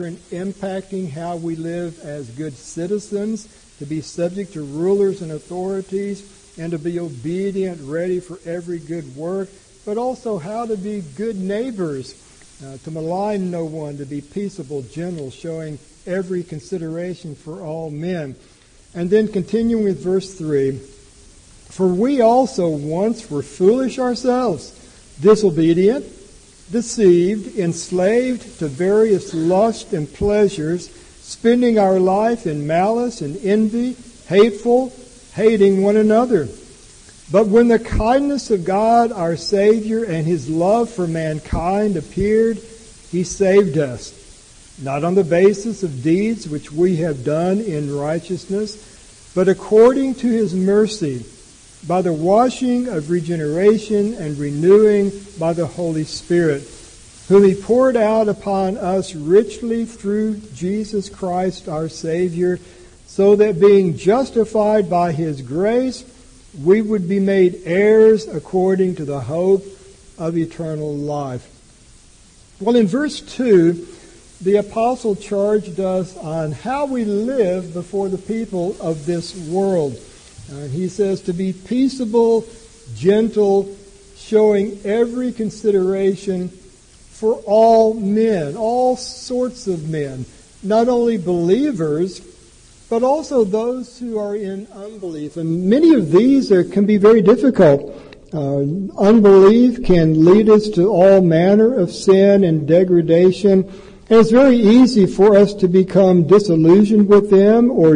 in impacting how we live as good citizens, to be subject to rulers and authorities, and to be obedient, ready for every good work, but also how to be good neighbors, to malign no one, to be peaceable, gentle, showing every consideration for all men. And then continuing with verse 3, for we also once were foolish ourselves, disobedient, deceived, enslaved to various lusts and pleasures, spending our life in malice and envy, hateful, hating one another. But when the kindness of God, our Savior, and His love for mankind appeared, He saved us, not on the basis of deeds which we have done in righteousness, but according to His mercy, by the washing of regeneration and renewing by the Holy Spirit, whom He poured out upon us richly through Jesus Christ our Savior, so that being justified by His grace, we would be made heirs according to the hope of eternal life. Well, in verse 2, the apostle charged us on how we live before the people of this world. He says to be peaceable, gentle, showing every consideration for all men, all sorts of men, not only believers, but also those who are in unbelief. And many of these can be very difficult. Unbelief can lead us to all manner of sin and degradation. And it's very easy for us to become disillusioned with them or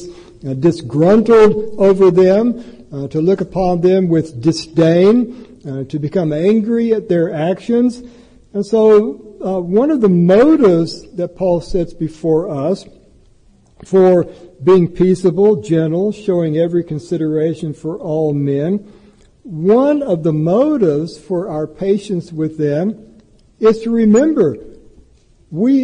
disgruntled over them, to look upon them with disdain, to become angry at their actions. And so one of the motives that Paul sets before us for being peaceable, gentle, showing every consideration for all men, one of the motives for our patience with them is to remember they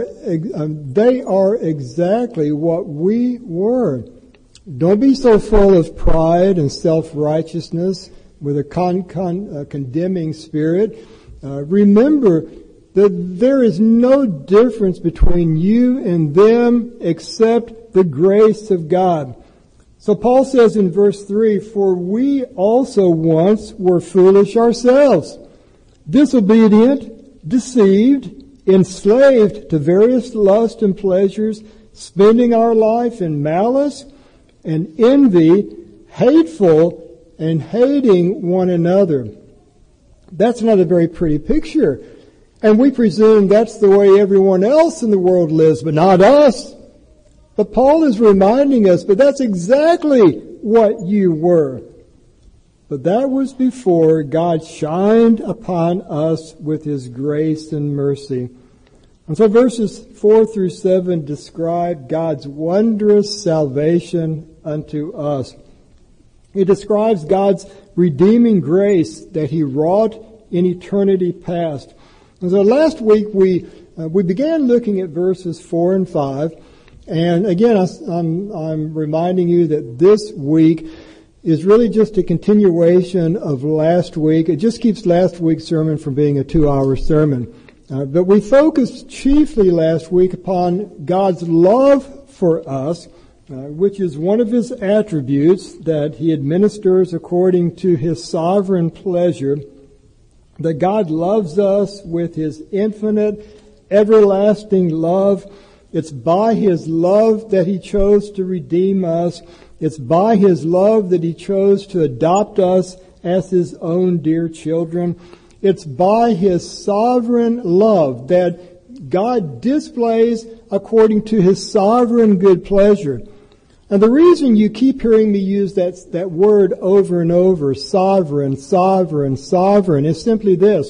are exactly what we were. Don't be so full of pride and self-righteousness with a condemning spirit. Remember that there is no difference between you and them except the grace of God. So Paul says in verse 3, for we also once were foolish ourselves, disobedient, deceived, enslaved to various lusts and pleasures, spending our life in malice and envy, hateful, and hating one another. That's not a very pretty picture. And we presume that's the way everyone else in the world lives, but not us. But Paul is reminding us, but that's exactly what you were. But that was before God shined upon us with His grace and mercy. And so verses 4 through 7 describe God's wondrous salvation unto us. It describes God's redeeming grace that He wrought in eternity past. And so last week we began looking at verses 4 and 5. And again, I'm reminding you that this week is really just a continuation of last week. It just keeps last week's sermon from being a 2-hour sermon. But we focused chiefly last week upon God's love for us, which is one of His attributes that He administers according to His sovereign pleasure, that God loves us with His infinite, everlasting love. It's by His love that He chose to redeem us. It's by His love that He chose to adopt us as His own dear children. It's by His sovereign love that God displays according to His sovereign good pleasure. And the reason you keep hearing me use that word over and over, sovereign, sovereign, sovereign, is simply this.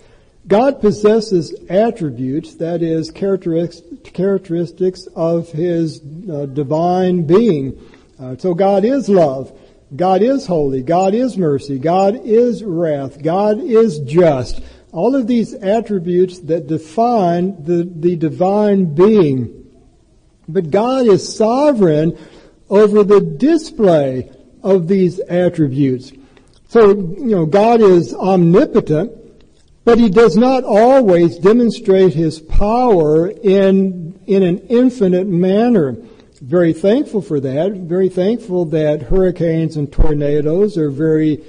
God possesses attributes, that is, characteristics of His divine being. So God is love. God is holy. God is mercy. God is wrath. God is just. All of these attributes that define the divine being. But God is sovereign over the display of these attributes. So, God is omnipotent, But he does not always demonstrate his power in an infinite manner. Very thankful for that. Very thankful that hurricanes and tornadoes are very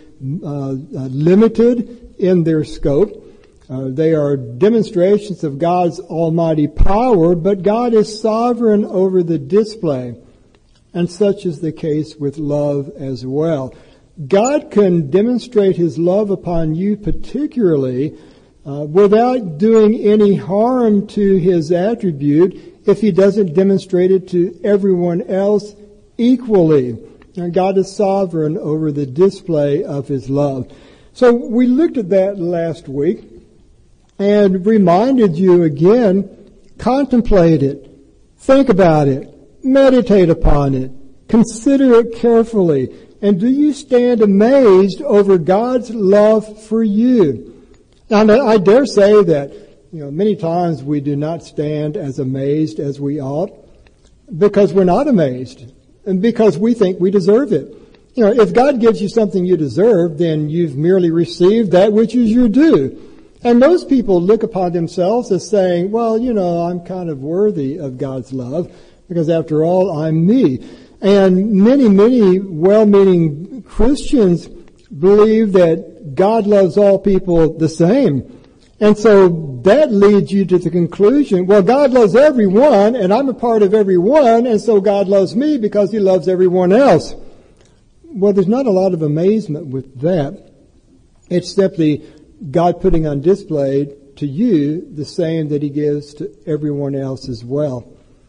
limited in their scope. They are demonstrations of God's almighty power, but God is sovereign over the display. And such is the case with love as well. God can demonstrate his love upon you particularly without doing any harm to his attribute if he doesn't demonstrate it to everyone else equally. And God is sovereign over the display of his love. So we looked at that last week and reminded you again, contemplate it, think about it, meditate upon it, consider it carefully, and do you stand amazed over God's love for you? Now, I dare say that, many times we do not stand as amazed as we ought because we're not amazed and because we think we deserve it. If God gives you something you deserve, then you've merely received that which is your due. And most people look upon themselves as saying, well, I'm kind of worthy of God's love because after all, I'm me. And many well-meaning Christians believe that God loves all people the same. And so that leads you to the conclusion, well, God loves everyone, and I'm a part of everyone, and so God loves me because he loves everyone else. Well, there's not a lot of amazement with that. It's simply God putting on display to you the same that he gives to everyone else as well.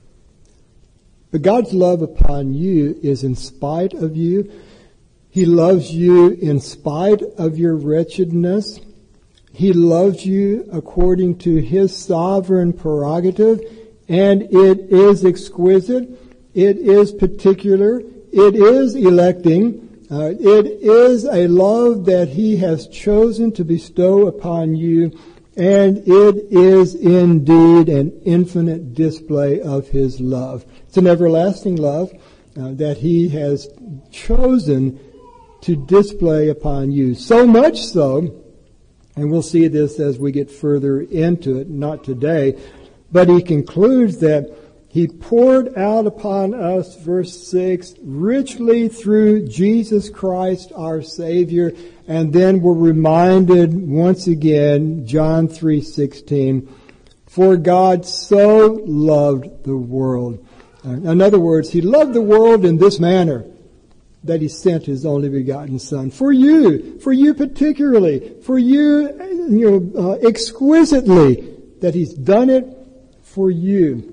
But God's love upon you is in spite of you. He loves you in spite of your wretchedness. He loves you according to his sovereign prerogative, and it is exquisite. It is particular. It is electing. It is a love that he has chosen to bestow upon you, and it is indeed an infinite display of his love. It's an everlasting love that he has chosen to display upon you. So much so, and we'll see this as we get further into it, not today, but he concludes that he poured out upon us, verse 6, richly through Jesus Christ our Savior. And then we're reminded once again, John 3:16, for God so loved the world. In other words, he loved the world in this manner, that he sent his only begotten Son. For you particularly, for you, exquisitely, that he's done it for you.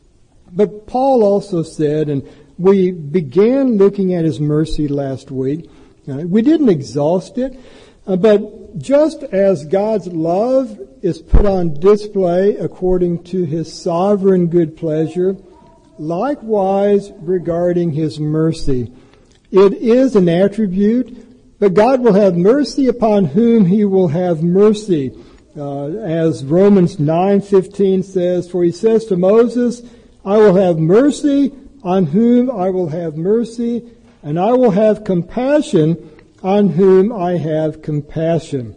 But Paul also said, and we began looking at his mercy last week. We didn't exhaust it, but just as God's love is put on display according to his sovereign good pleasure, likewise regarding his mercy. It is an attribute, but God will have mercy upon whom he will have mercy. As Romans 9:15 says, for he says to Moses, I will have mercy on whom I will have mercy, and I will have compassion on whom I have compassion.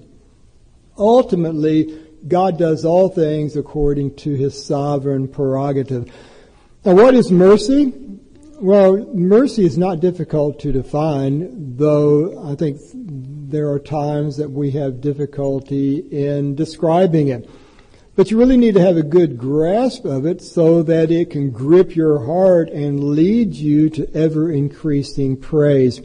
Ultimately, God does all things according to his sovereign prerogative. Now, what is mercy? Well, mercy is not difficult to define, though I think there are times that we have difficulty in describing it. But you really need to have a good grasp of it so that it can grip your heart and lead you to ever-increasing praise.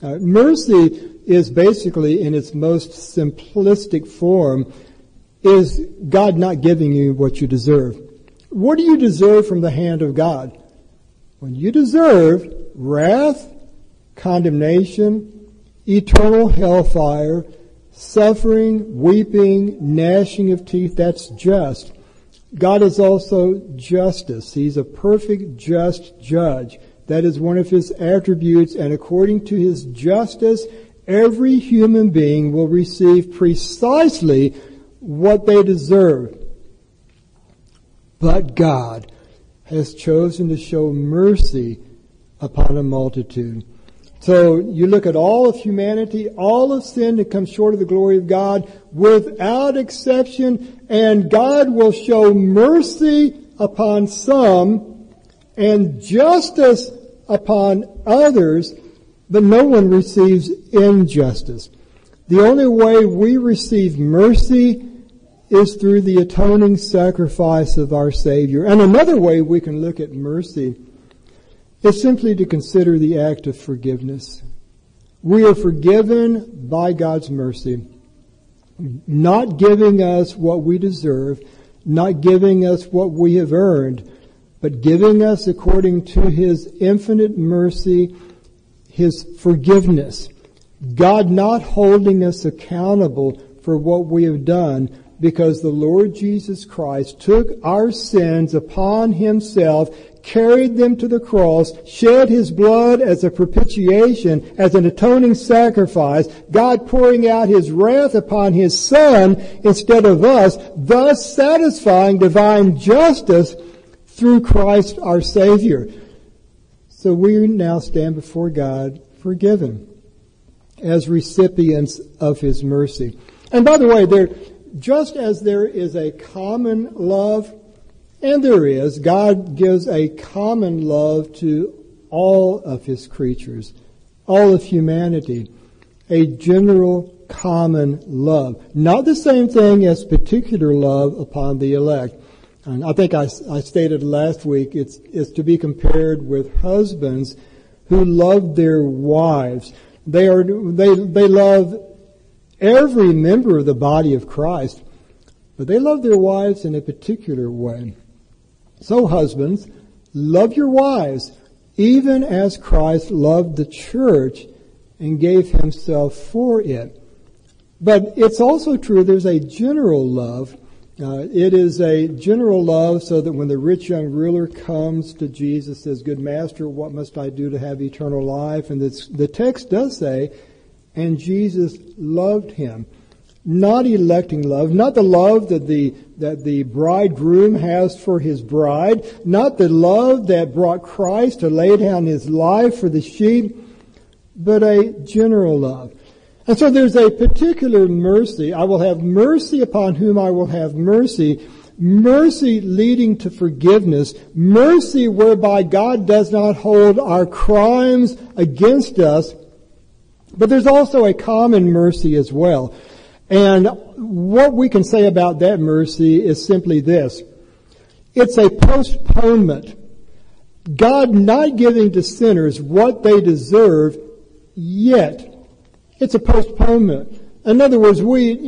Mercy is basically, in its most simplistic form, is God not giving you what you deserve. What do you deserve from the hand of God? When you deserve wrath, condemnation, eternal hellfire, suffering, weeping, gnashing of teeth, that's just. God is also justice. He's a perfect, just judge. That is one of his attributes, and according to his justice, every human being will receive precisely what they deserve. But God has chosen to show mercy upon a multitude. So you look at all of humanity, all of sin that comes short of the glory of God without exception, and God will show mercy upon some and justice upon others, but no one receives injustice. The only way we receive mercy is through the atoning sacrifice of our Savior. And another way we can look at mercy is simply to consider the act of forgiveness. We are forgiven by God's mercy, not giving us what we deserve, not giving us what we have earned, but giving us, according to His infinite mercy, His forgiveness. God not holding us accountable for what we have done, because the Lord Jesus Christ took our sins upon Himself, carried them to the cross, shed His blood as a propitiation, as an atoning sacrifice, God pouring out His wrath upon His Son instead of us, thus satisfying divine justice through Christ our Savior. So we now stand before God forgiven as recipients of His mercy. And by the way, just as there is a common love, and there is, God gives a common love to all of His creatures, all of humanity, a general common love. Not the same thing as particular love upon the elect. And I think I stated last week, it's to be compared with husbands who love their wives. They love every member of the body of Christ, but they love their wives in a particular way. So husbands, love your wives, even as Christ loved the church and gave Himself for it. But it's also true there's a general love. It is a general love so that when the rich young ruler comes to Jesus, says, "Good Master, what must I do to have eternal life?" And the text does say, and Jesus loved him. Not electing love, not the love that the bridegroom has for his bride, not the love that brought Christ to lay down His life for the sheep, but a general love. And so there's a particular mercy. I will have mercy upon whom I will have mercy. Mercy leading to forgiveness. Mercy whereby God does not hold our crimes against us. But there's also a common mercy as well. And what we can say about that mercy is simply this. It's a postponement. God not giving to sinners what they deserve yet. It's a postponement. In other words,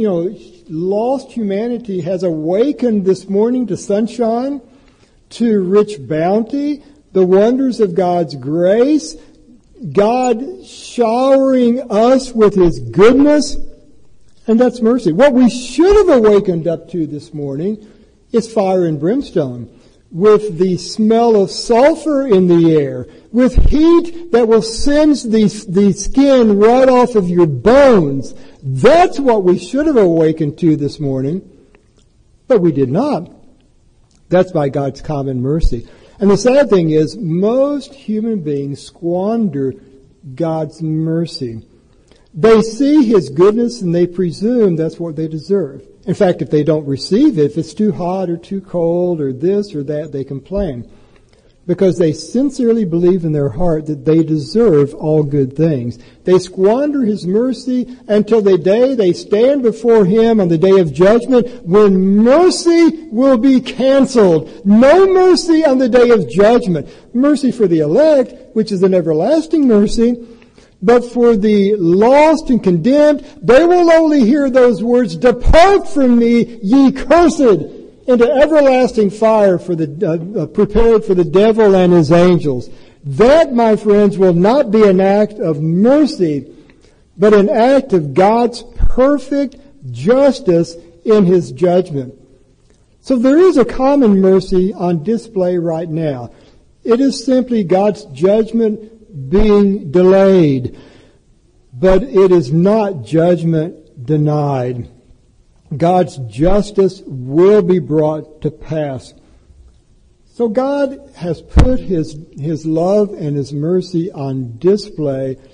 lost humanity has awakened this morning to sunshine, to rich bounty, the wonders of God's grace, God showering us with His goodness, and that's mercy. What we should have awakened up to this morning is fire and brimstone, with the smell of sulfur in the air, with heat that will singe the skin right off of your bones. That's what we should have awakened to this morning, but we did not. That's by God's common mercy. And the sad thing is, most human beings squander God's mercy. They see His goodness and they presume that's what they deserve. In fact, if they don't receive it, if it's too hot or too cold or this or that, they complain. Because they sincerely believe in their heart that they deserve all good things. They squander His mercy until the day they stand before Him on the day of judgment, when mercy will be canceled. No mercy on the day of judgment. Mercy for the elect, which is an everlasting mercy. But for the lost and condemned, they will only hear those words, "Depart from me, ye cursed, into everlasting fire prepared for the devil and his angels." That, my friends, will not be an act of mercy, but an act of God's perfect justice in His judgment. So there is a common mercy on display right now. It is simply God's judgment being delayed, but it is not judgment denied. God's justice will be brought to pass. So God has put His love and His mercy on display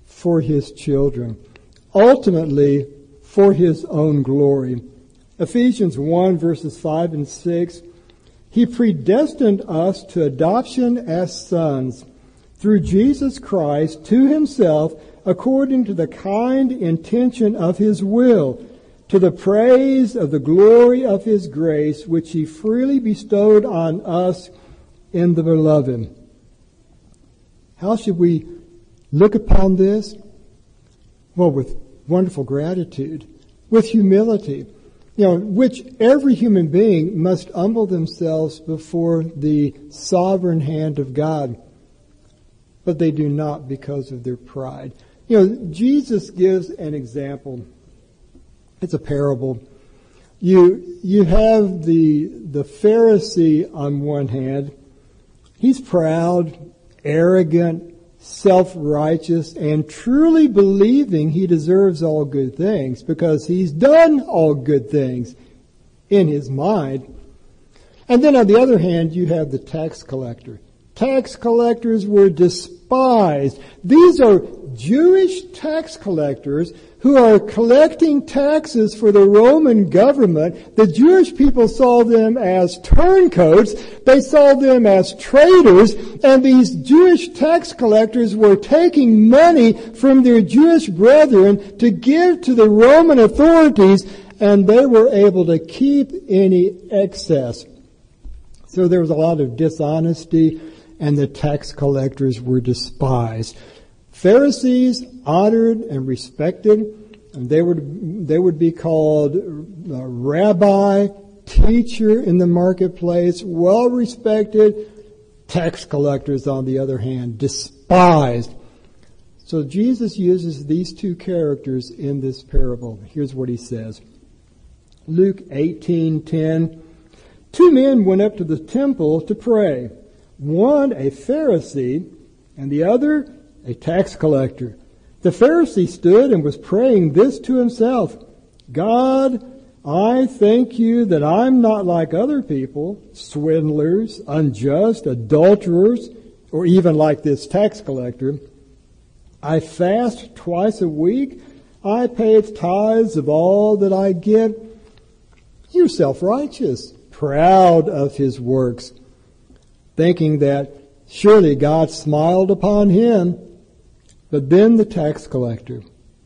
for his children, ultimately for his own glory. Ephesians 1 verses 5 and 6, he predestined us to adoption as sons through Jesus Christ to himself according to the kind intention of his will, to the praise of the glory of his grace, which he freely bestowed on us in the beloved. How should we look upon this? Well, with wonderful gratitude, with humility, which every human being must humble themselves before the sovereign hand of God. But they do not because of their pride. Jesus gives an example. It's a parable. You have the Pharisee on one hand. He's proud, arrogant, self-righteous, and truly believing he deserves all good things because he's done all good things in his mind. And then on the other hand, you have the tax collector. Tax collectors were despised. These are Jewish tax collectors who are collecting taxes for the Roman government. The Jewish people saw them as turncoats. They saw them as traitors. And these Jewish tax collectors were taking money from their Jewish brethren to give to the Roman authorities, and they were able to keep any excess. So there was a lot of dishonesty, and the tax collectors were despised. Pharisees honored and respected, and they would be called rabbi, teacher in the marketplace, well respected. Tax collectors, on the other hand, despised. So Jesus uses these two characters in this parable. Here's what he says. Luke 18:10. 2 men went up to the temple to pray. One a Pharisee, and the other a tax collector. The Pharisee stood and was praying this to himself: God, I thank you that I'm not like other people, swindlers, unjust, adulterers, or even like this tax collector. I fast twice a week. I pay tithes of all that I get. You're self-righteous, proud of his works, thinking that surely God smiled upon him. But then the tax collector,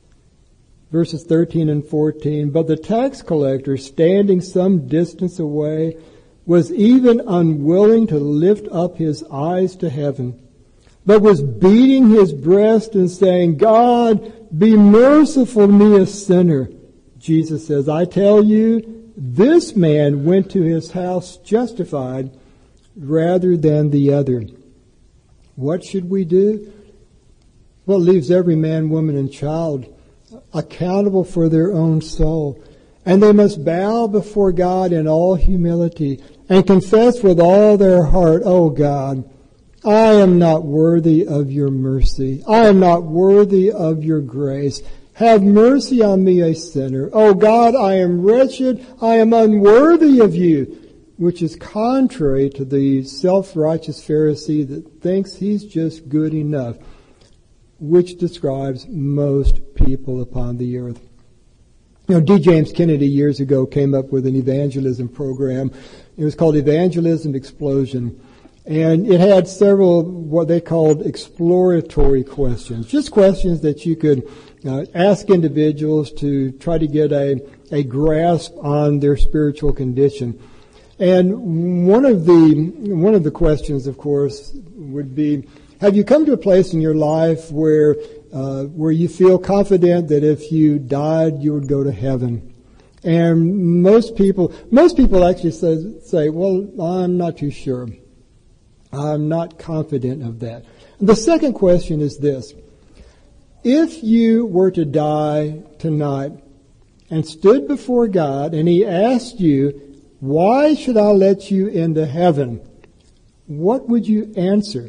verses 13 and 14, but the tax collector, standing some distance away, was even unwilling to lift up his eyes to heaven, but was beating his breast and saying, God, be merciful to me, a sinner. Jesus says, I tell you, this man went to his house justified rather than the other. What should we do? Well, it leaves every man, woman, and child accountable for their own soul. And they must bow before God in all humility and confess with all their heart, oh God, I am not worthy of your mercy. I am not worthy of your grace. Have mercy on me, a sinner. Oh God, I am wretched. I am unworthy of you. Which is contrary to the self-righteous Pharisee that thinks he's just good enough, which describes most people upon the earth. D. James Kennedy years ago came up with an evangelism program. It was called Evangelism Explosion. And it had several what they called exploratory questions, just questions that you could ask individuals to try to get a grasp on their spiritual condition. And one of the questions, of course, would be, have you come to a place in your life where you feel confident that if you died, you would go to heaven? And most people actually say, well, I'm not too sure. I'm not confident of that. The second question is this. If you were to die tonight and stood before God and he asked you, why should I let you into heaven? What would you answer?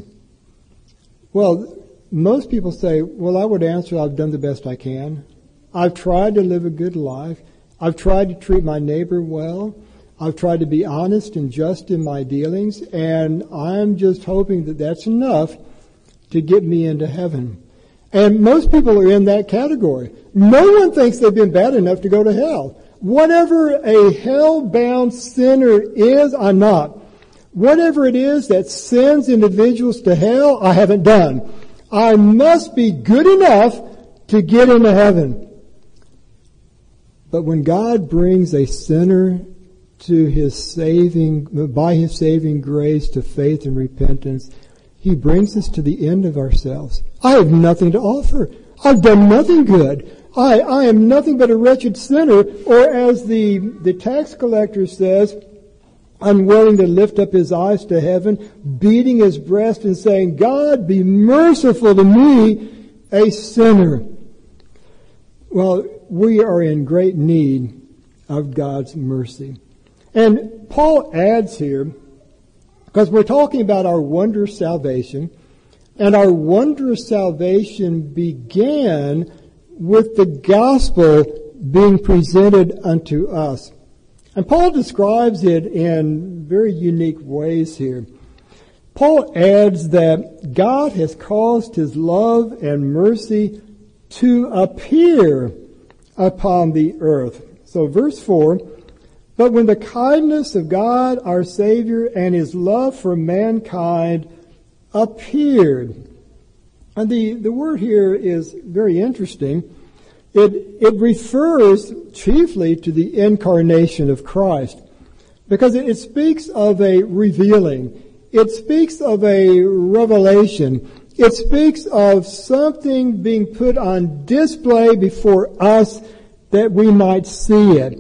Well, most people say, well, I would answer, I've done the best I can. I've tried to live a good life. I've tried to treat my neighbor well. I've tried to be honest and just in my dealings, and I'm just hoping that that's enough to get me into heaven. And most people are in that category. No one thinks they've been bad enough to go to hell. Whatever a hell-bound sinner is, I'm not. Whatever it is that sends individuals to hell, I haven't done. I must be good enough to get into heaven. But when God brings a sinner to by His saving grace to faith and repentance, He brings us to the end of ourselves. I have nothing to offer. I've done nothing good. I am nothing but a wretched sinner, or as the tax collector says, unwilling to lift up his eyes to heaven, beating his breast and saying, God, be merciful to me, a sinner. Well, we are in great need of God's mercy. And Paul adds here, because we're talking about our wondrous salvation, and our wondrous salvation began with the gospel being presented unto us. And Paul describes it in very unique ways here. Paul adds that God has caused His love and mercy to appear upon the earth. So verse 4, but when the kindness of God our Savior and His love for mankind appeared. And the word here is very interesting. It refers chiefly to the incarnation of Christ, because it speaks of a revealing. It speaks of a revelation. It speaks of something being put on display before us that we might see it.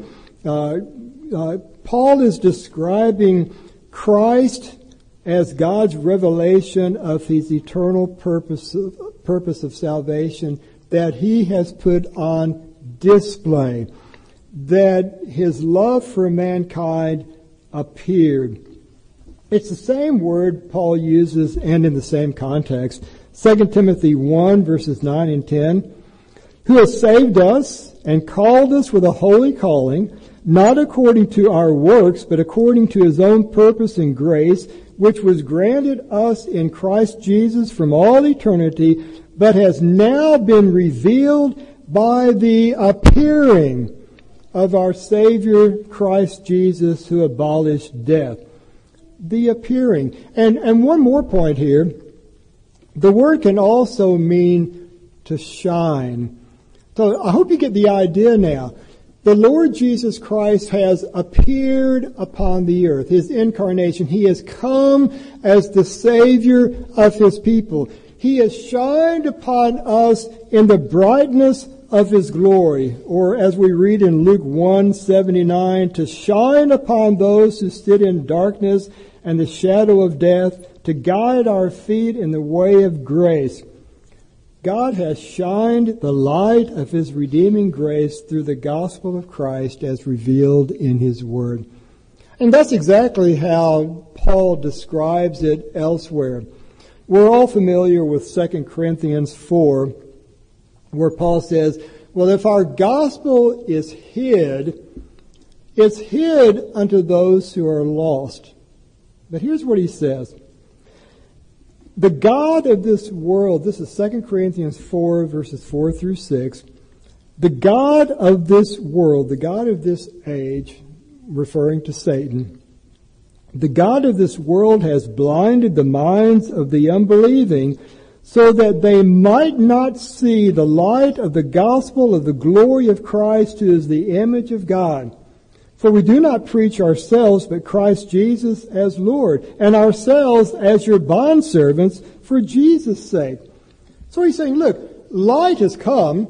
Paul is describing Christ as God's revelation of His eternal purpose of salvation that He has put on display, that His love for mankind appeared. It's the same word Paul uses and in the same context. 2 Timothy 1 verses 9 and 10, who has saved us and called us with a holy calling, not according to our works, but according to His own purpose and grace, which was granted us in Christ Jesus from all eternity, but has now been revealed by the appearing of our Savior Christ Jesus, who abolished death. The appearing. And one more point here. The word can also mean to shine. So I hope you get the idea now. The Lord Jesus Christ has appeared upon the earth, His incarnation. He has come as the Savior of His people. He has shined upon us in the brightness of His glory, or as we read in Luke 1:79, to shine upon those who sit in darkness and the shadow of death, to guide our feet in the way of grace. God has shined the light of His redeeming grace through the gospel of Christ as revealed in His Word. And that's exactly how Paul describes it elsewhere. We're all familiar with 2 Corinthians 4, where Paul says, well, if our gospel is hid, it's hid unto those who are lost. But here's what he says. The God of this world, this is 2 Corinthians 4, verses 4 through 6. The God of this world, the God of this age, referring to Satan, the God of this world has blinded the minds of the unbelieving so that they might not see the light of the gospel of the glory of Christ, who is the image of God. For we do not preach ourselves, but Christ Jesus as Lord, and ourselves as your bondservants for Jesus' sake. So he's saying, look, light has come.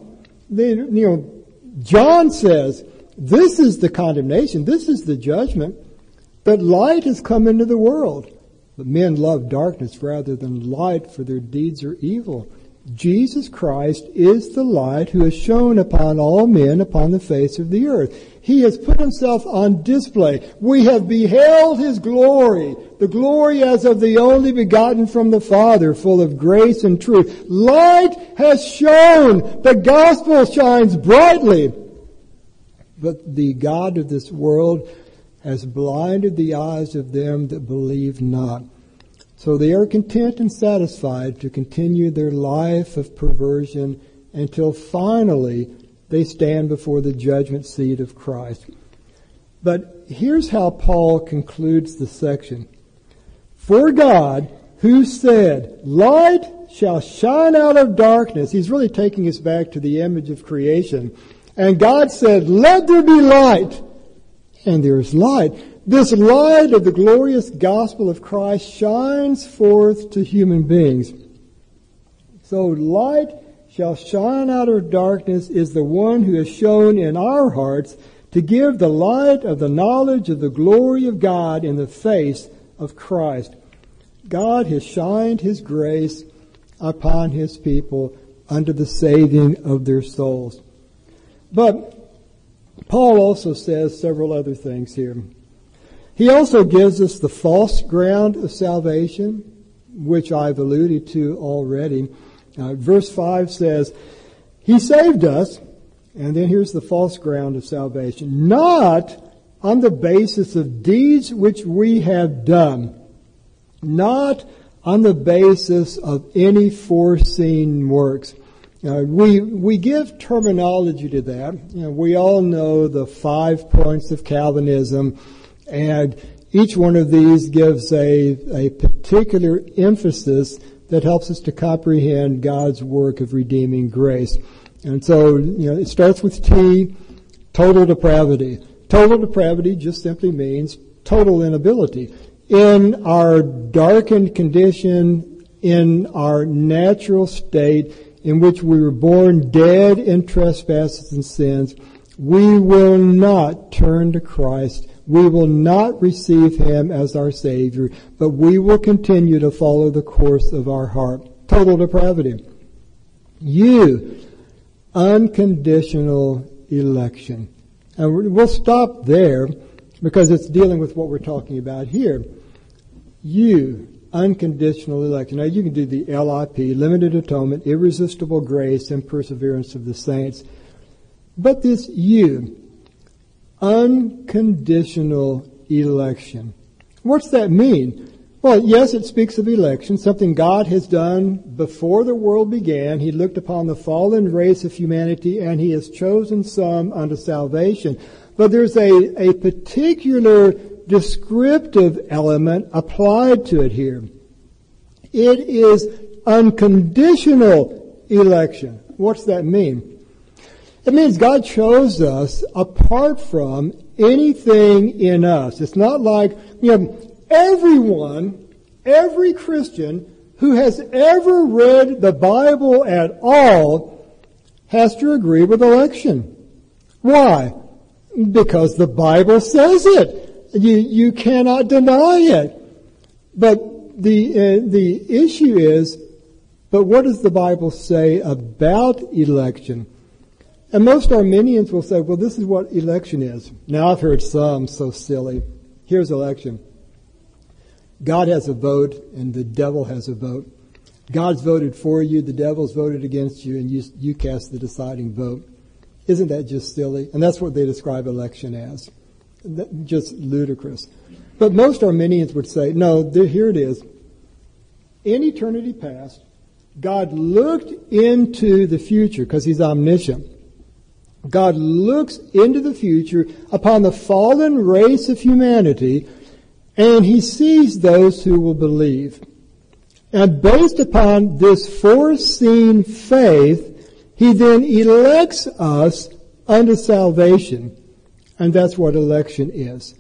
John says, this is the condemnation, this is the judgment, that light has come into the world. But men love darkness rather than light, for their deeds are evil. Jesus Christ is the light who has shone upon all men upon the face of the earth. He has put Himself on display. We have beheld His glory, the glory as of the only begotten from the Father, full of grace and truth. Light has shone. The gospel shines brightly. But the God of this world has blinded the eyes of them that believe not. So they are content and satisfied to continue their life of perversion until finally they stand before the judgment seat of Christ. But here's how Paul concludes the section. For God, who said, light shall shine out of darkness. He's really taking us back to the image of creation. And God said, let there be light. And there's light. This light of the glorious gospel of Christ shines forth to human beings. So light shall shine out of darkness is the one who has shown in our hearts to give the light of the knowledge of the glory of God in the face of Christ. God has shined His grace upon His people unto the saving of their souls. But Paul also says several other things here. He also gives us the false ground of salvation, which I've alluded to already. Verse 5 says, He saved us, and then here's the false ground of salvation, not on the basis of deeds which we have done, not on the basis of any foreseen works. We give terminology to that. We all know the 5 points of Calvinism, and each one of these gives a particular emphasis that helps us to comprehend God's work of redeeming grace. And so, it starts with T, total depravity. Total depravity just simply means total inability. In our darkened condition, in our natural state, in which we were born dead in trespasses and sins, we will not turn to Christ. We will not receive Him as our Savior, but we will continue to follow the course of our heart. Total depravity. Unconditional election. And we'll stop there because it's dealing with what we're talking about here. Unconditional election. Now you can do the LIP, limited atonement, irresistible grace, and perseverance of the saints. But this unconditional election. What's that mean? Well, yes, it speaks of election, something God has done before the world began. He looked upon the fallen race of humanity and He has chosen some unto salvation. But there's a particular descriptive element applied to it here. It is unconditional election. What's that mean? It means God chose us apart from anything in us. It's not like, every Christian who has ever read the Bible at all has to agree with election. Why? Because the Bible says it. You cannot deny it. But the issue is, but what does the Bible say about election? And most Arminians will say, well, this is what election is. Now I've heard some so silly. Here's election. God has a vote and the devil has a vote. God's voted for you, the devil's voted against you, and you cast the deciding vote. Isn't that just silly? And that's what they describe election as. Just ludicrous. But most Arminians would say, no, here it is. In eternity past, God looked into the future because He's omniscient. God looks into the future upon the fallen race of humanity, and He sees those who will believe. And based upon this foreseen faith, He then elects us unto salvation. And that's what election is.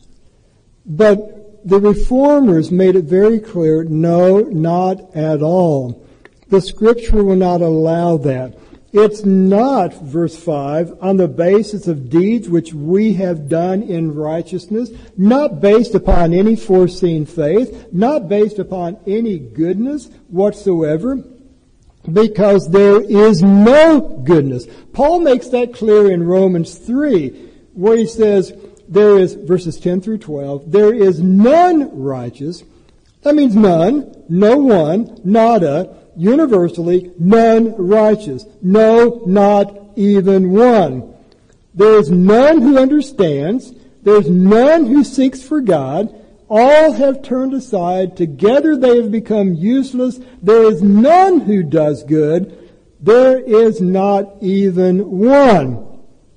But the Reformers made it very clear, no, not at all. The Scripture will not allow that. It's not, verse 5, on the basis of deeds which we have done in righteousness, not based upon any foreseen faith, not based upon any goodness whatsoever, because there is no goodness. Paul makes that clear in Romans 3, where he says, there is, verses 10 through 12, there is none righteous. That means none, no one, nada, universally, none righteous. No, not even one. There is none who understands. There is none who seeks for God. all have turned aside. Together they have become useless. There is none who does good. There is not even one.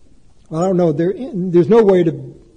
I don't know. There's no way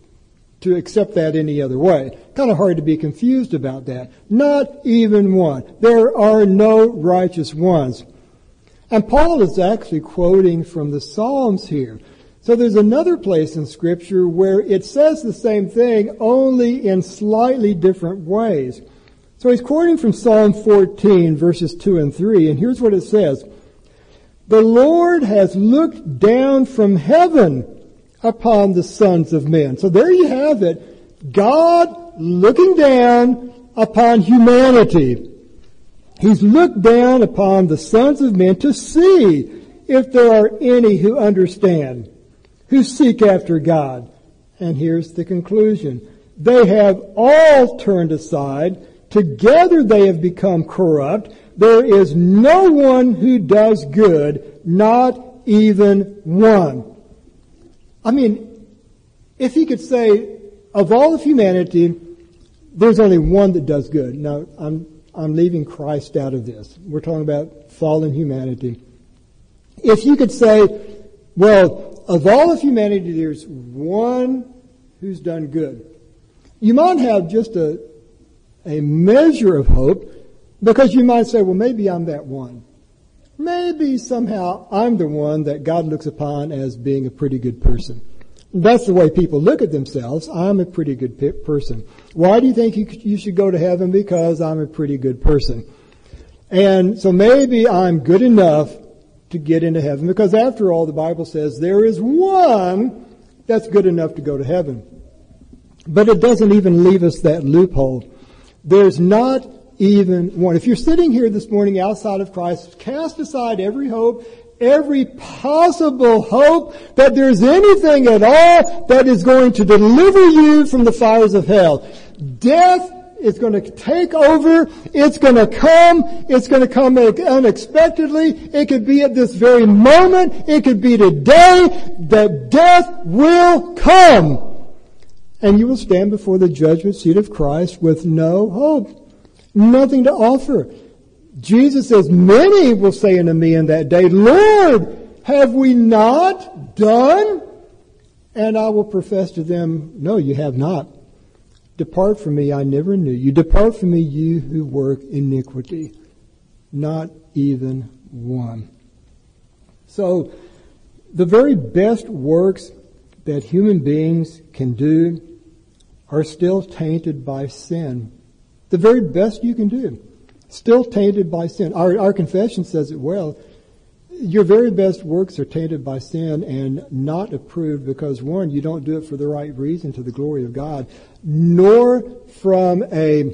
to accept that any other way. Kind of hard to be confused about that. Not even one. There are no righteous ones. And Paul is actually quoting from the Psalms here. So there's another place in Scripture where it says the same thing, only in slightly different ways. So he's quoting from Psalm 14, verses 2 and 3, and here's what it says. The Lord has looked down from heaven upon the sons of men. So there you have it. God looking down upon humanity. He's looked down upon the sons of men to see if there are any who understand, who seek after God. And here's the conclusion. They have all turned aside. Together they have become corrupt. There is no one who does good, not even one. I mean, if he could say, of all of humanity, there's only one that does good. Now, I'm leaving Christ out of this. We're talking about fallen humanity. If you could say, well, of all of humanity, there's one who's done good, you might have just a measure of hope, because you might say, well, maybe I'm that one. Maybe somehow I'm the one that God looks upon as being a pretty good person. That's the way people look at themselves. I'm a pretty good person. Why do you think you should go to heaven? Because I'm a pretty good person. And so maybe I'm good enough to get into heaven, because after all, the Bible says there is one that's good enough to go to heaven. But it doesn't even leave us that loophole. There's not even one. If you're sitting here this morning outside of Christ, cast aside every hope, every possible hope that there's anything at all that is going to deliver you from the fires of hell. Death is going to take over. It's going to come. It's going to come unexpectedly. It could be at this very moment. It could be today that death will come. And you will stand before the judgment seat of Christ with no hope. Nothing to offer. Jesus says, many will say unto me in that day, Lord, have we not done? And I will profess to them, no, you have not. Depart from me, I never knew you. Depart from me, you who work iniquity. Not even one. So, the very best works that human beings can do are still tainted by sin. The very best you can do, still tainted by sin. Our confession says it well. Your very best works are tainted by sin and not approved because, one, you don't do it for the right reason to the glory of God, nor from a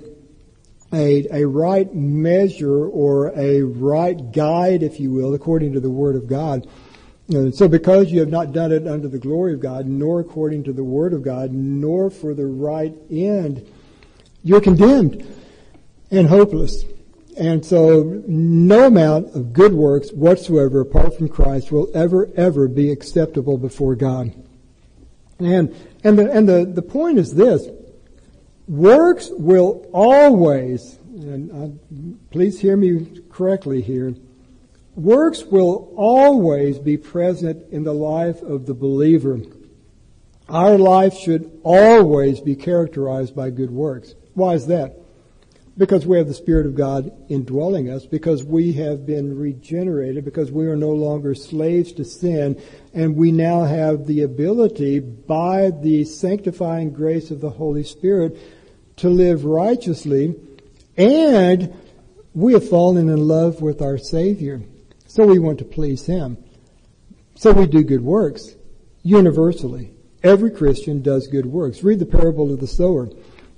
right measure or a right guide, if you will, according to the Word of God. So because you have not done it under the glory of God, nor according to the Word of God, nor for the right end, you're condemned and hopeless. And so no amount of good works whatsoever apart from Christ will ever be acceptable before God. And the point is this: works will always, and please hear me correctly here, works will always be present in the life of the believer. Our life should always be characterized by good works. Why is that? Because we have the Spirit of God indwelling us, because we have been regenerated, because we are no longer slaves to sin, and we now have the ability, by the sanctifying grace of the Holy Spirit, to live righteously, and we have fallen in love with our Savior. So we want to please Him. So we do good works, universally. Every Christian does good works. Read the parable of the sower.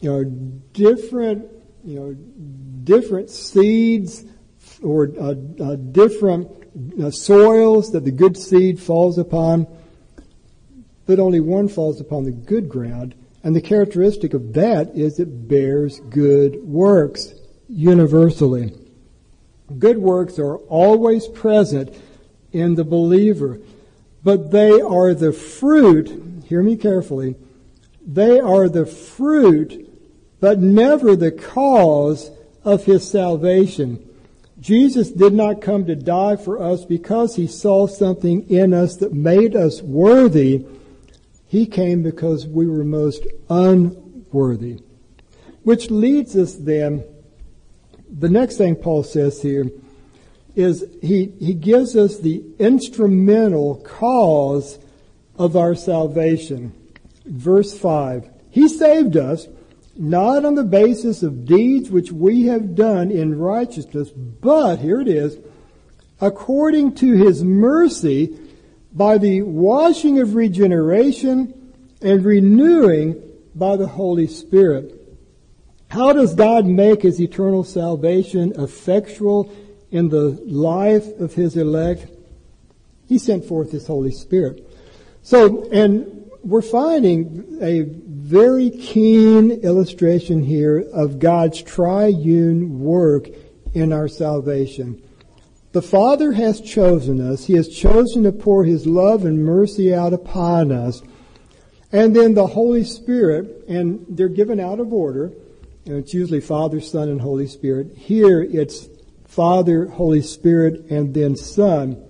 Different seeds or different soils that the good seed falls upon, but only one falls upon the good ground. And the characteristic of that is it bears good works universally. Good works are always present in the believer, but they are the fruit, hear me carefully, they are the fruit but never the cause of his salvation. Jesus did not come to die for us because he saw something in us that made us worthy. He came because we were most unworthy. Which leads us then, the next thing Paul says here is he gives us the instrumental cause of our salvation. Verse 5, he saved us not on the basis of deeds which we have done in righteousness, but, here it is, according to his mercy, by the washing of regeneration and renewing by the Holy Spirit. How does God make his eternal salvation effectual in the life of his elect? He sent forth his Holy Spirit. So, and we're finding a very keen illustration here of God's triune work in our salvation. The Father has chosen us. He has chosen to pour his love and mercy out upon us. And then the Holy Spirit, and they're given out of order. And it's usually Father, Son, and Holy Spirit. Here it's Father, Holy Spirit, and then Son.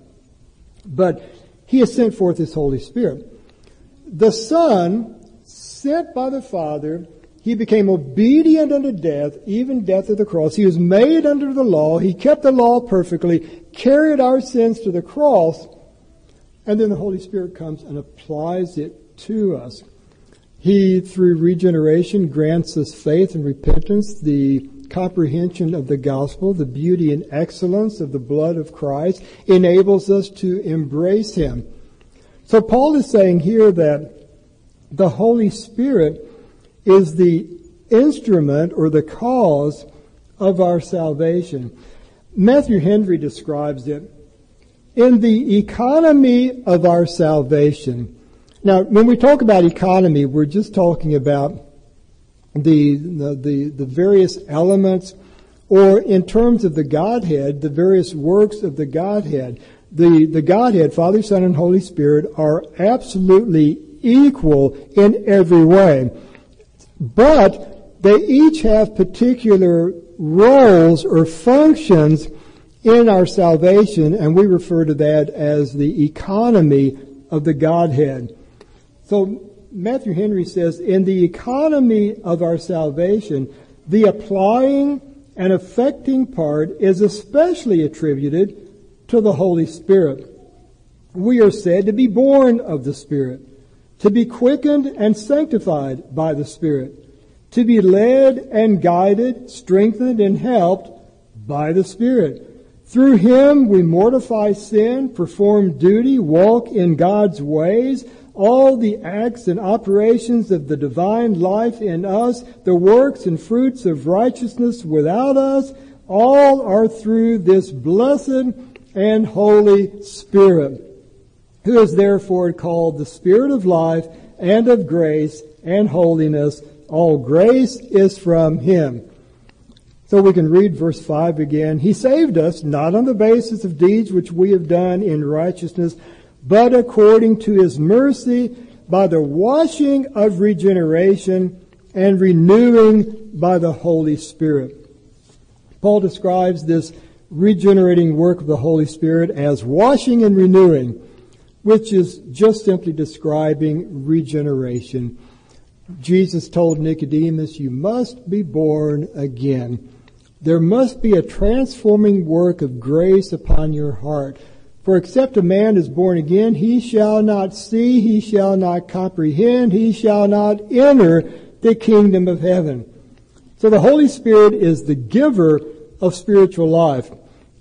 But he has sent forth his Holy Spirit. The Son, sent by the Father, he became obedient unto death, even death of the cross. He was made under the law. He kept the law perfectly, carried our sins to the cross, and then the Holy Spirit comes and applies it to us. He, through regeneration, grants us faith and repentance, the comprehension of the gospel, the beauty and excellence of the blood of Christ, enables us to embrace him. So Paul is saying here that the Holy Spirit is the instrument or the cause of our salvation. Matthew Henry describes it in the economy of our salvation. Now, when we talk about economy, we're just talking about the various elements, or in terms of the Godhead, the various works of the Godhead. The Godhead, Father, Son, and Holy Spirit, are absolutely equal in every way. But they each have particular roles or functions in our salvation, and we refer to that as the economy of the Godhead. So Matthew Henry says, in the economy of our salvation, the applying and affecting part is especially attributed to the Holy Spirit. We are said to be born of the Spirit, to be quickened and sanctified by the Spirit, to be led and guided, strengthened and helped by the Spirit. Through him we mortify sin, perform duty, walk in God's ways. All the acts and operations of the divine life in us, the works and fruits of righteousness without us, all are through this blessed and Holy Spirit, who is therefore called the Spirit of life and of grace and holiness. All grace is from him. So we can read verse 5 again. He saved us not on the basis of deeds which we have done in righteousness, but according to his mercy, by the washing of regeneration and renewing by the Holy Spirit. Paul describes this regenerating work of the Holy Spirit as washing and renewing, which is just simply describing regeneration. Jesus told Nicodemus, you must be born again. There must be a transforming work of grace upon your heart. For except a man is born again, he shall not see, he shall not comprehend, he shall not enter the kingdom of heaven. So the Holy Spirit is the giver of spiritual life,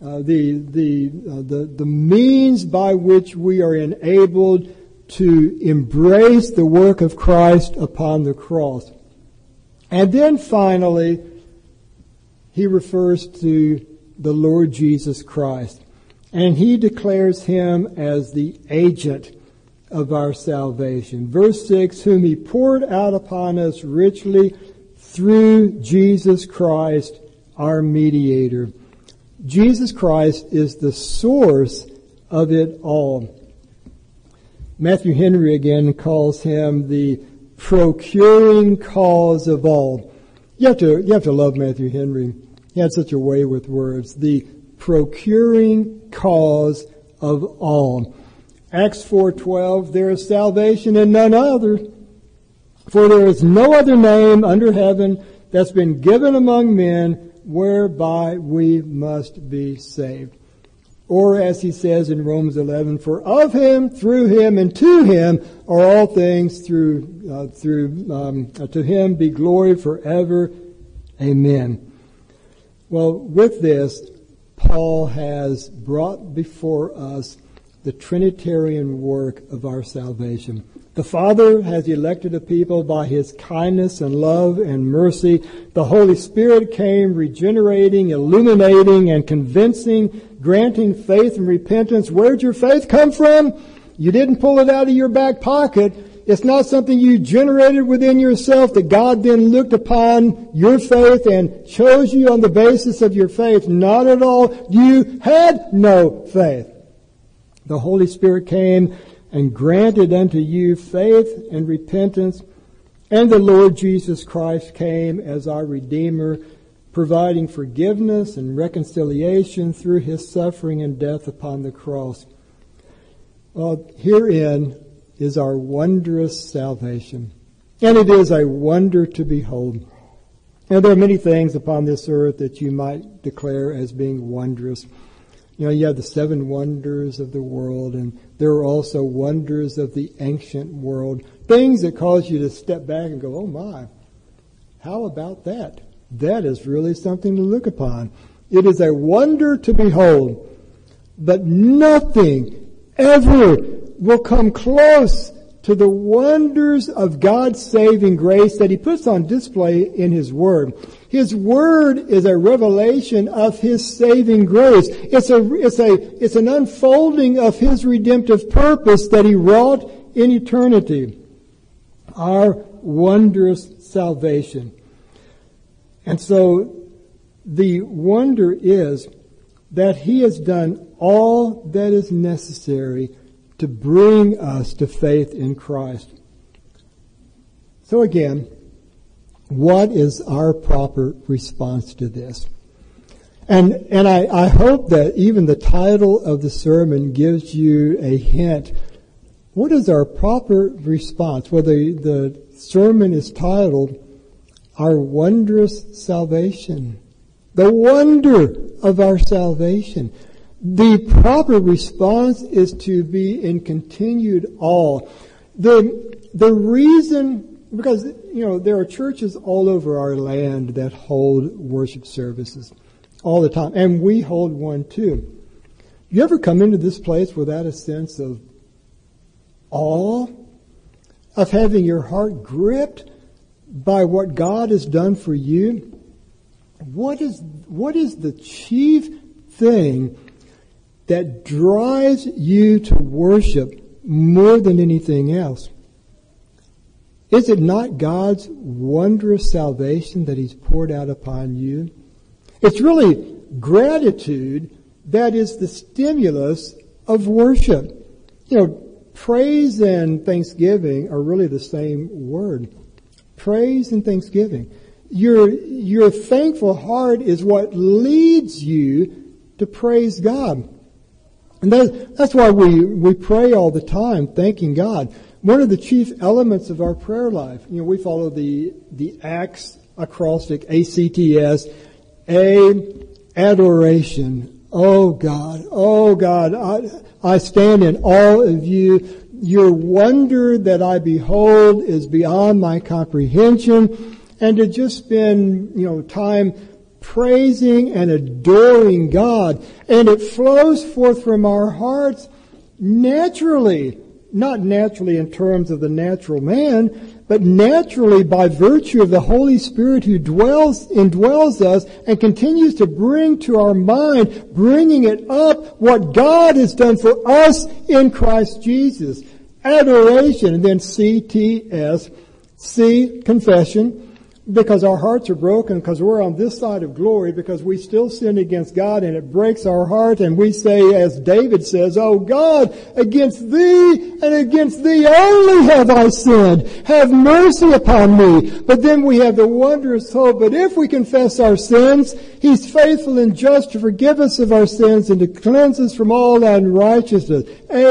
the means by which we are enabled to embrace the work of Christ upon the cross. And then finally, he refers to the Lord Jesus Christ. And he declares him as the agent of our salvation. Verse 6, whom he poured out upon us richly through Jesus Christ, our mediator. Jesus Christ is the source of it all. Matthew Henry again calls him the procuring cause of all. You have to love Matthew Henry. He had such a way with words. The procuring cause of all. Acts 4:12, there is salvation in none other, for there is no other name under heaven that's been given among men whereby we must be saved. Or as he says in Romans 11, for of him, through him, and to him are all things, to him be glory forever. Amen. Well, with this, Paul has brought before us the Trinitarian work of our salvation. The Father has elected a people by His kindness and love and mercy. The Holy Spirit came regenerating, illuminating, and convincing, granting faith and repentance. Where'd your faith come from? You didn't pull it out of your back pocket. It's not something you generated within yourself that God then looked upon your faith and chose you on the basis of your faith. Not at all. You had no faith. The Holy Spirit came and granted unto you faith and repentance, and the Lord Jesus Christ came as our Redeemer, providing forgiveness and reconciliation through His suffering and death upon the cross. Well, herein is our wondrous salvation, and it is a wonder to behold. Now, there are many things upon this earth that you might declare as being wondrous. You know, you have the 7 wonders of the world, and there are also wonders of the ancient world. Things that cause you to step back and go, oh my, how about that? That is really something to look upon. It is a wonder to behold, but nothing ever will come close to the wonders of God's saving grace that He puts on display in His Word. His Word is a revelation of His saving grace. It's an unfolding of His redemptive purpose that He wrought in eternity. Our wondrous salvation. And so the wonder is that He has done all that is necessary to bring us to faith in Christ. So again, what is our proper response to this? And I hope that even the title of the sermon gives you a hint. What is our proper response? Well, the sermon is titled, Our Wondrous Salvation. The wonder of our salvation. The proper response is to be in continued awe. The reason, because, you know, there are churches all over our land that hold worship services all the time, and we hold one too. You ever come into this place without a sense of awe, of having your heart gripped by what God has done for you? What is the chief thing that drives you to worship more than anything else? Is it not God's wondrous salvation that He's poured out upon you? It's really gratitude that is the stimulus of worship. You know, praise and thanksgiving are really the same word. Praise and thanksgiving. Your thankful heart is what leads you to praise God. And that's why we pray all the time, thanking God. One of the chief elements of our prayer life, you know, we follow the ACTS acrostic, ACTS, adoration. Oh God, I stand in awe of you. Your wonder that I behold is beyond my comprehension. And to just spend, you know, time praising and adoring God. And it flows forth from our hearts naturally. Not naturally in terms of the natural man, but naturally by virtue of the Holy Spirit who indwells us and continues to bring to our mind, bringing it up what God has done for us in Christ Jesus. Adoration. And then CTS, C, confession. because our hearts are broken, because we're on this side of glory, because we still sin against God and it breaks our heart, and we say, as David says, "Oh God, against thee and against thee only have I sinned. Have mercy upon me." But then we have the wondrous hope, but if we confess our sins, He's faithful and just to forgive us of our sins and to cleanse us from all unrighteousness.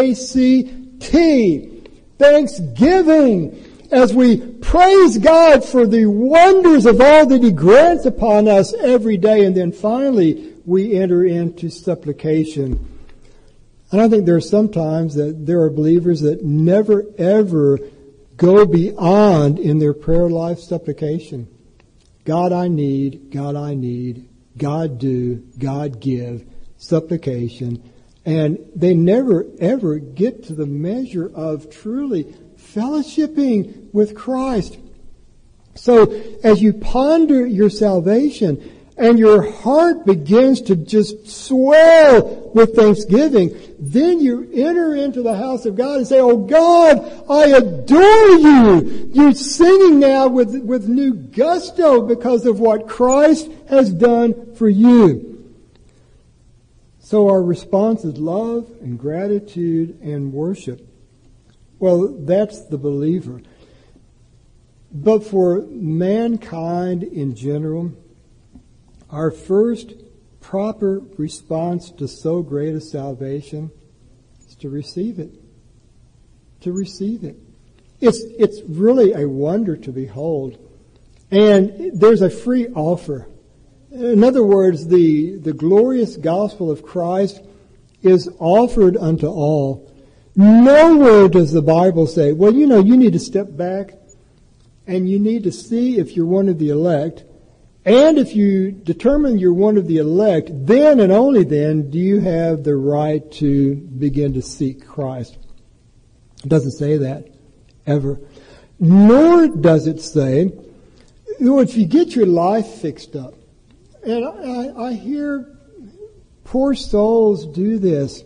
A-C-T. Thanksgiving. As we praise God for the wonders of all that He grants upon us every day. And then finally, we enter into supplication. And I think there are sometimes that there are believers that never ever go beyond in their prayer life supplication. God I need, God I need, God do, God give, supplication. And they never ever get to the measure of truly fellowshipping with Christ. So as you ponder your salvation and your heart begins to just swell with thanksgiving, then you enter into the house of God and say, "Oh God, I adore you." You're singing now with new gusto because of what Christ has done for you. So our response is love and gratitude and worship. Well, that's the believer. But for mankind in general, our first proper response to so great a salvation is to receive it. To receive it. It's really a wonder to behold. And there's a free offer. In other words, the glorious gospel of Christ is offered unto all. Nowhere does the Bible say, well, you need to step back and you need to see if you're one of the elect. And if you determine you're one of the elect, then and only then do you have the right to begin to seek Christ. It doesn't say that, ever. Nor does it say, if you get your life fixed up. And I hear poor souls do this.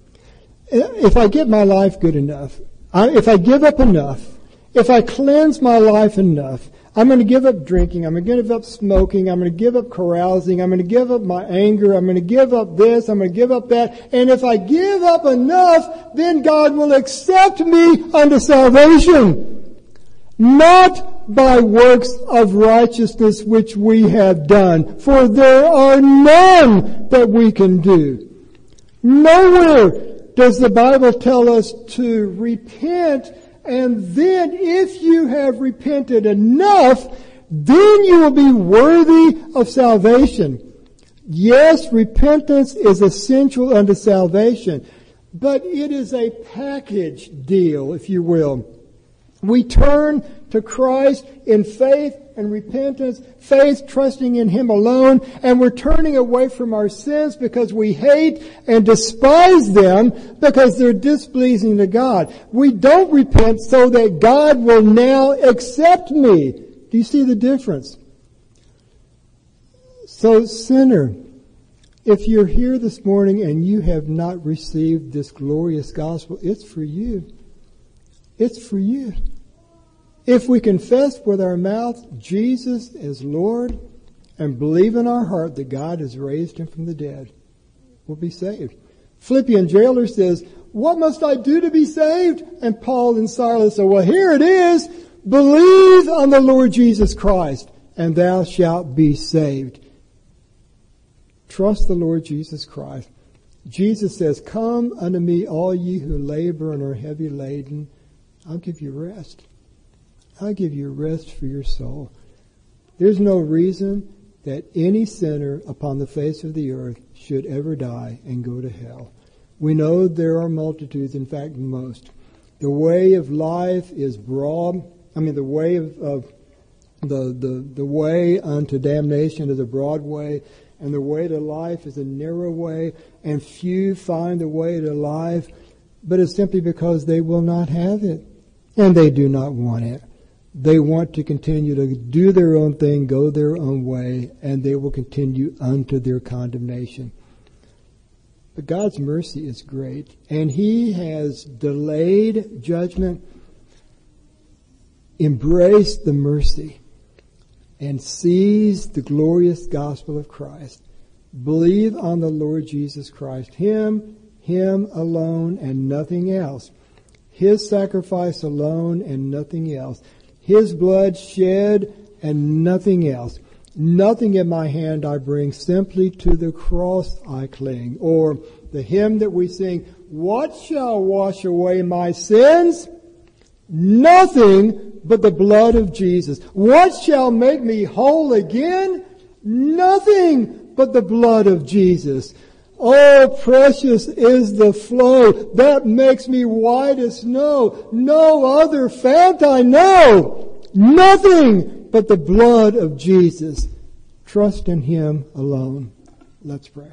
If I get my life good enough, if I give up enough, if I cleanse my life enough, I'm going to give up drinking, I'm going to give up smoking, I'm going to give up carousing, I'm going to give up my anger, I'm going to give up this, I'm going to give up that. And if I give up enough, then God will accept me unto salvation. Not by works of righteousness which we have done, for there are none that we can do. Nowhere does the Bible tell us to repent, and then if you have repented enough, then you will be worthy of salvation. Yes, repentance is essential unto salvation, but it is a package deal, if you will. We turn to Christ in faith and repentance, faith trusting in Him alone, and we're turning away from our sins because we hate and despise them because they're displeasing to God. We don't repent so that God will now accept me. Do you see the difference? So, sinner, if you're here this morning and you have not received this glorious gospel, it's for you. It's for you. If we confess with our mouth Jesus as Lord and believe in our heart that God has raised Him from the dead, we'll be saved. Philippian jailer says, "What must I do to be saved?" And Paul and Silas say, "Well, here it is. Believe on the Lord Jesus Christ, and thou shalt be saved." Trust the Lord Jesus Christ. Jesus says, "Come unto me, all ye who labor and are heavy laden. I'll give you rest. I'll give you rest for your soul." There's no reason that any sinner upon the face of the earth should ever die and go to hell. We know there are multitudes, in fact most. The way of life is broad. The way of the way unto damnation is a broad way, and the way to life is a narrow way, and few find the way to life, but it's simply because they will not have it, and they do not want it. They want to continue to do their own thing, go their own way, and they will continue unto their condemnation. But God's mercy is great, and He has delayed judgment, embraced the mercy and sees the glorious gospel of Christ. Believe on the Lord Jesus Christ, Him alone and nothing else. His sacrifice alone and nothing else. His blood shed and nothing else. Nothing in my hand I bring, simply to the cross I cling. Or the hymn that we sing, what shall wash away my sins? Nothing but the blood of Jesus. What shall make me whole again? Nothing but the blood of Jesus. Oh, precious is the flow that makes me white as snow. No other fount I know. Nothing but the blood of Jesus. Trust in Him alone. Let's pray.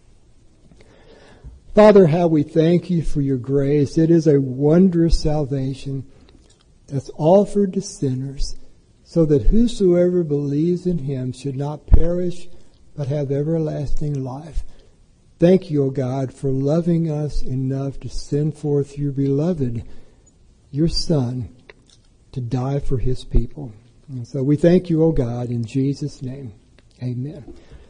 Father, how we thank You for Your grace. It is a wondrous salvation that's offered to sinners, so that whosoever believes in Him should not perish, but have everlasting life. Thank You, O God, for loving us enough to send forth Your beloved, Your Son, to die for His people. And so we thank You, O God, in Jesus' name. Amen.